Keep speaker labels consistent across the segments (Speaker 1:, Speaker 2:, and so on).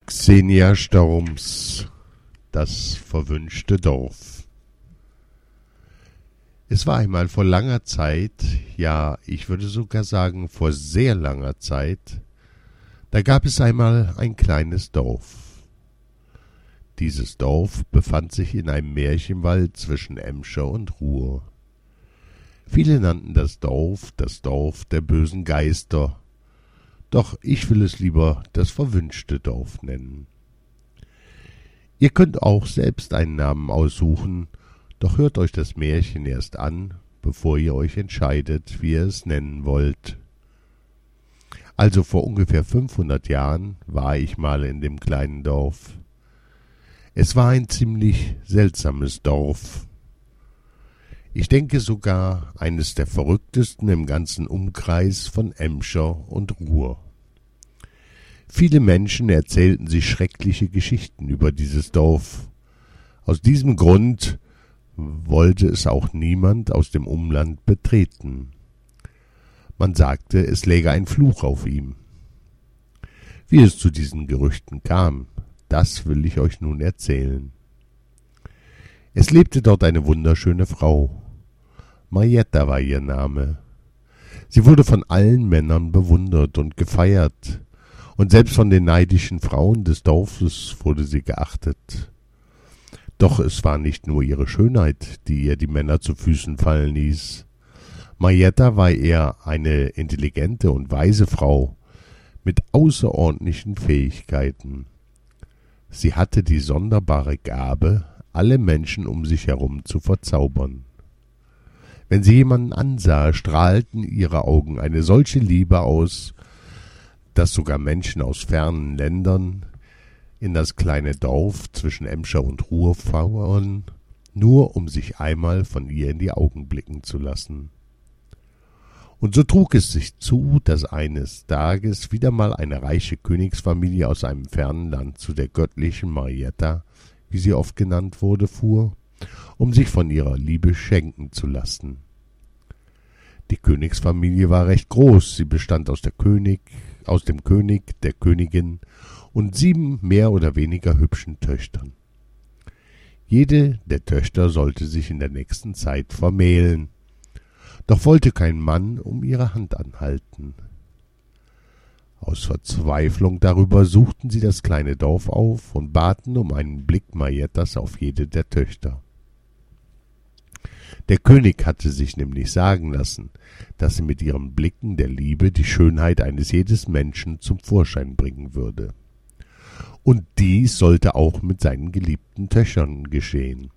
Speaker 1: Xenia Storms, das verwünschte Dorf. Es war einmal vor langer Zeit, ja, ich würde sogar sagen vor sehr langer Zeit, da gab es einmal ein kleines Dorf. Dieses Dorf befand sich in einem Märchenwald zwischen Emscher und Ruhr. Viele nannten das Dorf der bösen Geister, doch ich will es lieber das verwünschte Dorf nennen. Ihr könnt auch selbst einen Namen aussuchen, doch hört euch das Märchen erst an, bevor ihr euch entscheidet, wie ihr es nennen wollt. Also vor ungefähr 500 Jahren war ich mal in dem kleinen Dorf. Es war ein ziemlich seltsames Dorf. Ich denke sogar eines der verrücktesten im ganzen Umkreis von Emscher und Ruhr. Viele Menschen erzählten sich schreckliche Geschichten über dieses Dorf. Aus diesem Grund wollte es auch niemand aus dem Umland betreten. Man sagte, es läge ein Fluch auf ihm. Wie es zu diesen Gerüchten kam, das will ich euch nun erzählen. Es lebte dort eine wunderschöne Frau. Marietta war ihr Name. Sie wurde von allen Männern bewundert und gefeiert, und selbst von den neidischen Frauen des Dorfes wurde sie geachtet. Doch es war nicht nur ihre Schönheit, die ihr die Männer zu Füßen fallen ließ. Marietta war eher eine intelligente und weise Frau mit außerordentlichen Fähigkeiten. Sie hatte die sonderbare Gabe, alle Menschen um sich herum zu verzaubern. Wenn sie jemanden ansah, strahlten ihre Augen eine solche Liebe aus, dass sogar Menschen aus fernen Ländern in das kleine Dorf zwischen Emscher und Ruhr fuhren, nur um sich einmal von ihr in die Augen blicken zu lassen. Und so trug es sich zu, dass eines Tages wieder mal eine reiche Königsfamilie aus einem fernen Land zu der göttlichen Marietta, wie sie oft genannt wurde, fuhr, um sich von ihrer Liebe schenken zu lassen. Die Königsfamilie war recht groß, sie bestand aus dem König, der Königin und 7 mehr oder weniger hübschen Töchtern. Jede der Töchter sollte sich in der nächsten Zeit vermählen, doch wollte kein Mann um ihre Hand anhalten. Aus Verzweiflung darüber suchten sie das kleine Dorf auf und baten um einen Blick Mariettas auf jede der Töchter. Der König hatte sich nämlich sagen lassen, dass sie mit ihren Blicken der Liebe die Schönheit eines jedes Menschen zum Vorschein bringen würde. Und dies sollte auch mit seinen geliebten Töchtern geschehen.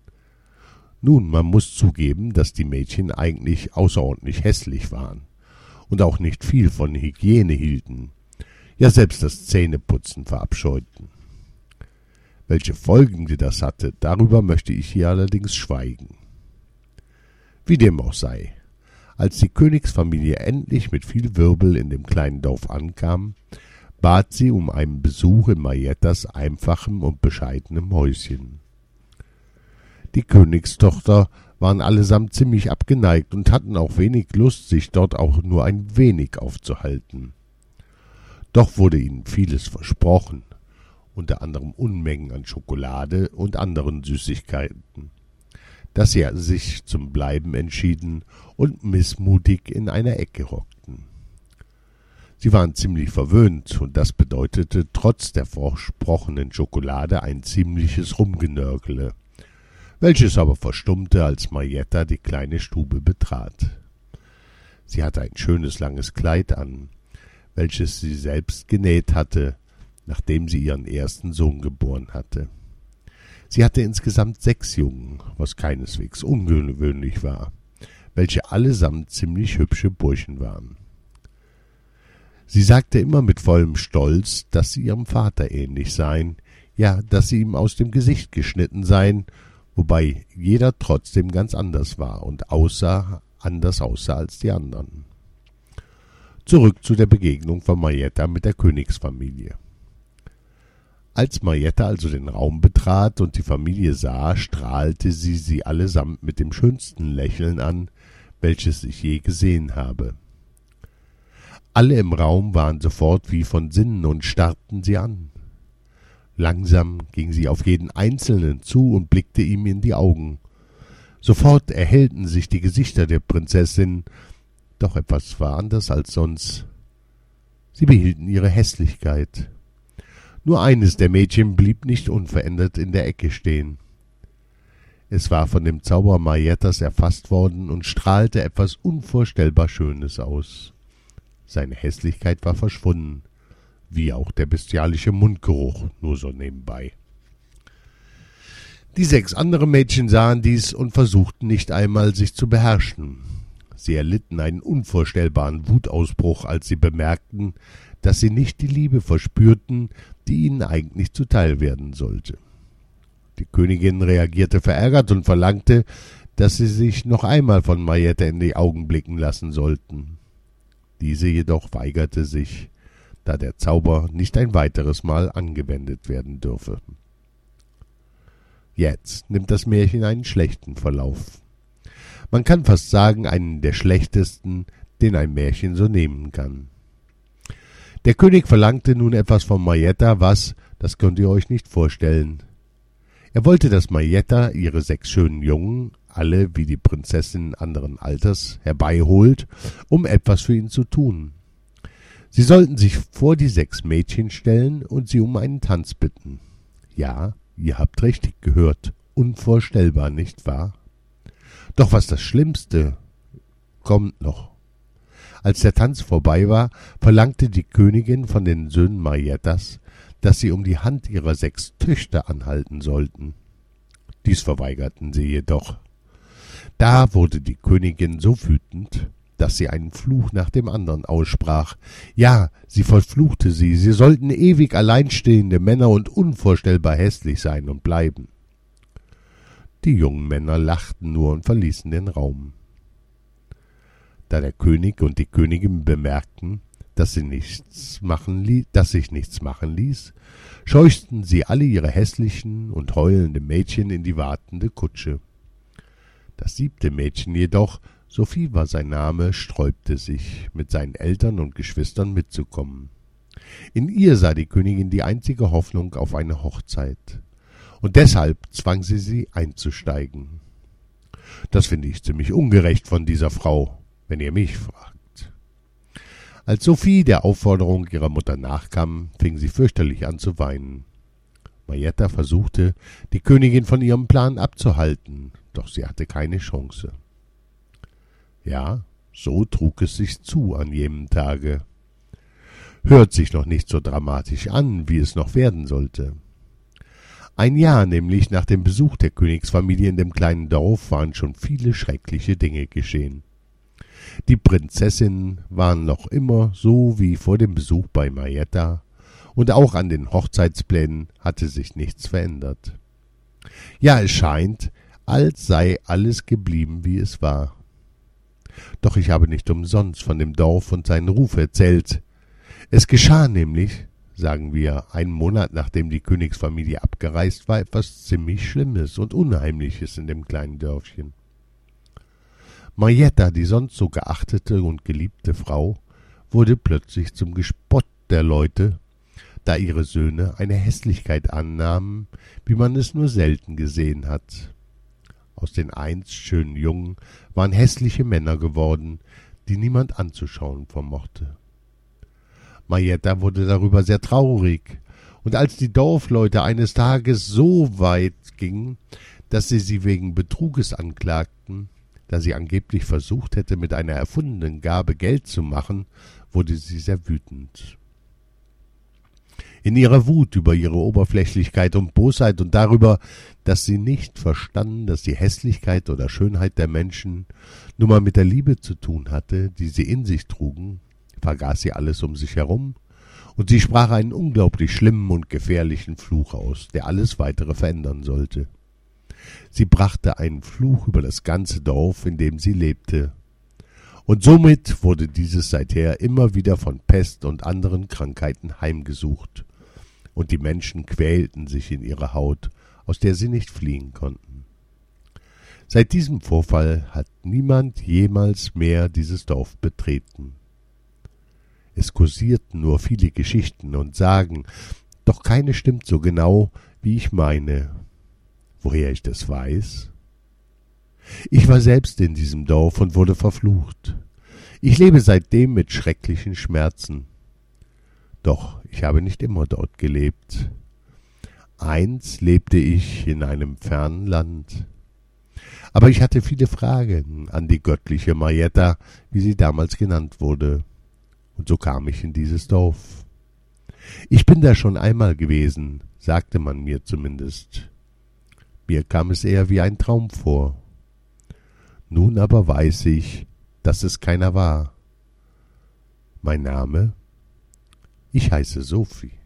Speaker 1: Nun, man muss zugeben, dass die Mädchen eigentlich außerordentlich hässlich waren und auch nicht viel von Hygiene hielten, ja selbst das Zähneputzen verabscheuten. Welche Folgen das hatte, darüber möchte ich hier allerdings schweigen. Wie dem auch sei, als die Königsfamilie endlich mit viel Wirbel in dem kleinen Dorf ankam, bat sie um einen Besuch in Mariettas einfachem und bescheidenem Häuschen. Die Königstochter waren allesamt ziemlich abgeneigt und hatten auch wenig Lust, sich dort auch nur ein wenig aufzuhalten. Doch wurde ihnen vieles versprochen, unter anderem Unmengen an Schokolade und anderen Süßigkeiten, dass sie sich zum Bleiben entschieden und missmutig in einer Ecke hockten. Sie waren ziemlich verwöhnt, und das bedeutete trotz der versprochenen Schokolade ein ziemliches Rumgenörgele, welches aber verstummte, als Marietta die kleine Stube betrat. Sie hatte ein schönes langes Kleid an, welches sie selbst genäht hatte, nachdem sie ihren ersten Sohn geboren hatte. Sie hatte insgesamt 6 Jungen, was keineswegs ungewöhnlich war, welche allesamt ziemlich hübsche Burschen waren. Sie sagte immer mit vollem Stolz, dass sie ihrem Vater ähnlich seien, ja, dass sie ihm aus dem Gesicht geschnitten seien, wobei jeder trotzdem ganz anders war und anders aussah als die anderen. Zurück zu der Begegnung von Marietta mit der Königsfamilie. Als Marietta also den Raum betrat und die Familie sah, strahlte sie allesamt mit dem schönsten Lächeln an, welches ich je gesehen habe. Alle im Raum waren sofort wie von Sinnen und starrten sie an. Langsam ging sie auf jeden Einzelnen zu und blickte ihm in die Augen. Sofort erhellten sich die Gesichter der Prinzessin, doch etwas war anders als sonst. Sie behielten ihre Hässlichkeit. Nur eines der Mädchen blieb nicht unverändert in der Ecke stehen. Es war von dem Zauber Mariettas erfasst worden und strahlte etwas unvorstellbar Schönes aus. Seine Hässlichkeit war verschwunden, wie auch der bestialische Mundgeruch, nur so nebenbei. Die 6 anderen Mädchen sahen dies und versuchten nicht einmal, sich zu beherrschen. Sie erlitten einen unvorstellbaren Wutausbruch, als sie bemerkten, dass sie nicht die Liebe verspürten, die ihnen eigentlich zuteil werden sollte. Die Königin reagierte verärgert und verlangte, dass sie sich noch einmal von Marietta in die Augen blicken lassen sollten. Diese jedoch weigerte sich, da der Zauber nicht ein weiteres Mal angewendet werden dürfe. Jetzt nimmt das Märchen einen schlechten Verlauf. Man kann fast sagen, einen der schlechtesten, den ein Märchen so nehmen kann. Der König verlangte nun etwas von Marietta, das könnt ihr euch nicht vorstellen. Er wollte, dass Marietta ihre 6 schönen Jungen, alle wie die Prinzessin anderen Alters, herbeiholt, um etwas für ihn zu tun. Sie sollten sich vor die 6 Mädchen stellen und sie um einen Tanz bitten. Ja, ihr habt richtig gehört, unvorstellbar, nicht wahr? Doch was das Schlimmste kommt noch. Als der Tanz vorbei war, verlangte die Königin von den Söhnen Mariettas, dass sie um die Hand ihrer 6 Töchter anhalten sollten. Dies verweigerten sie jedoch. Da wurde die Königin so wütend, dass sie einen Fluch nach dem anderen aussprach. Ja, sie verfluchte sie sollten ewig alleinstehende Männer und unvorstellbar hässlich sein und bleiben. Die jungen Männer lachten nur und verließen den Raum. Da der König und die Königin bemerkten, dass sich nichts machen ließ, scheuchten sie alle ihre hässlichen und heulenden Mädchen in die wartende Kutsche. Das 7. Mädchen jedoch, Sophie war sein Name, sträubte sich, mit seinen Eltern und Geschwistern mitzukommen. In ihr sah die Königin die einzige Hoffnung auf eine Hochzeit, und deshalb zwang sie einzusteigen. Das finde ich ziemlich ungerecht von dieser Frau, wenn ihr mich fragt. Als Sophie der Aufforderung ihrer Mutter nachkam, fing sie fürchterlich an zu weinen. Marietta versuchte, die Königin von ihrem Plan abzuhalten, doch sie hatte keine Chance. Ja, so trug es sich zu an jenem Tage. Hört sich noch nicht so dramatisch an, wie es noch werden sollte. Ein Jahr nämlich nach dem Besuch der Königsfamilie in dem kleinen Dorf waren schon viele schreckliche Dinge geschehen. Die Prinzessinnen waren noch immer so wie vor dem Besuch bei Marietta, und auch an den Hochzeitsplänen hatte sich nichts verändert. Ja, es scheint, als sei alles geblieben, wie es war. Doch ich habe nicht umsonst von dem Dorf und seinen Ruf erzählt. Es geschah nämlich, sagen wir, einen Monat nachdem die Königsfamilie abgereist war, etwas ziemlich Schlimmes und Unheimliches in dem kleinen Dörfchen. Marietta, die sonst so geachtete und geliebte Frau, wurde plötzlich zum Gespott der Leute, da ihre Söhne eine Hässlichkeit annahmen, wie man es nur selten gesehen hat. Aus den einst schönen Jungen waren hässliche Männer geworden, die niemand anzuschauen vermochte. Marietta wurde darüber sehr traurig, und als die Dorfleute eines Tages so weit gingen, dass sie wegen Betruges anklagten, da sie angeblich versucht hätte, mit einer erfundenen Gabe Geld zu machen, wurde sie sehr wütend. In ihrer Wut über ihre Oberflächlichkeit und Bosheit und darüber, dass sie nicht verstanden, dass die Hässlichkeit oder Schönheit der Menschen nur mal mit der Liebe zu tun hatte, die sie in sich trugen, vergaß sie alles um sich herum, und sie sprach einen unglaublich schlimmen und gefährlichen Fluch aus, der alles Weitere verändern sollte. Sie brachte einen Fluch über das ganze Dorf, in dem sie lebte, und somit wurde dieses seither immer wieder von Pest und anderen Krankheiten heimgesucht, und die Menschen quälten sich in ihrer Haut, aus der sie nicht fliehen konnten. Seit diesem Vorfall hat niemand jemals mehr dieses Dorf betreten. Es kursierten nur viele Geschichten und Sagen, Doch keine stimmt so genau, wie ich meine. Woher ich das weiß? Ich war selbst in diesem Dorf und wurde verflucht. Ich lebe seitdem mit schrecklichen Schmerzen. Doch ich habe nicht immer dort gelebt. Einst lebte ich in einem fernen Land. Aber ich hatte viele Fragen an die göttliche Marietta, wie sie damals genannt wurde. Und so kam ich in dieses Dorf. Ich bin da schon einmal gewesen, sagte man mir zumindest. Mir kam es eher wie ein Traum vor. Nun aber weiß ich, dass es keiner war. Mein Name? Ich heiße Sophie.